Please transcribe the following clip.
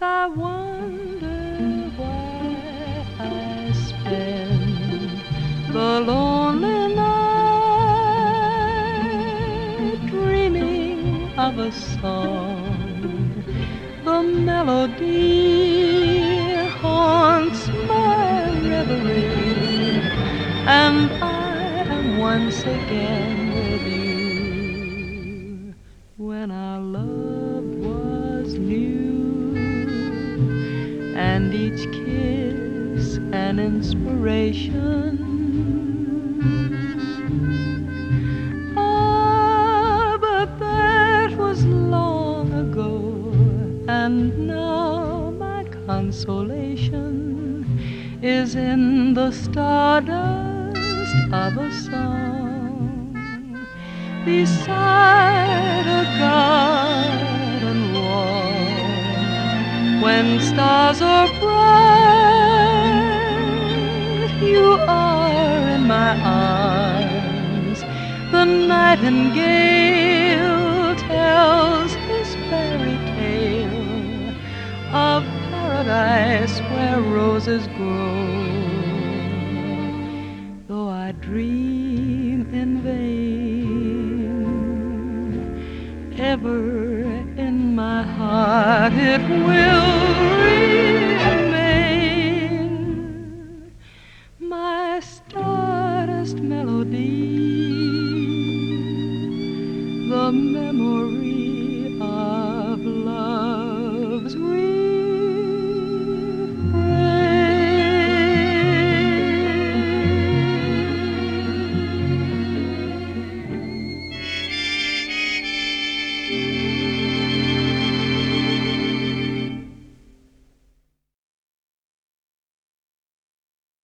I wonder why I spend the lonely night dreaming of a song. The melody haunts my reverie, and I am once again with you. When our love was new, and each kiss an inspiration. Ah, but that was long ago, and now my consolation is in the stardust of a song beside a garden wall. When stars are bright, you are in my arms. The nightingale tells his fairy tale of paradise where roses grow. Though I dream in vain, ever in my heart it will remain, my stardust melody, the memory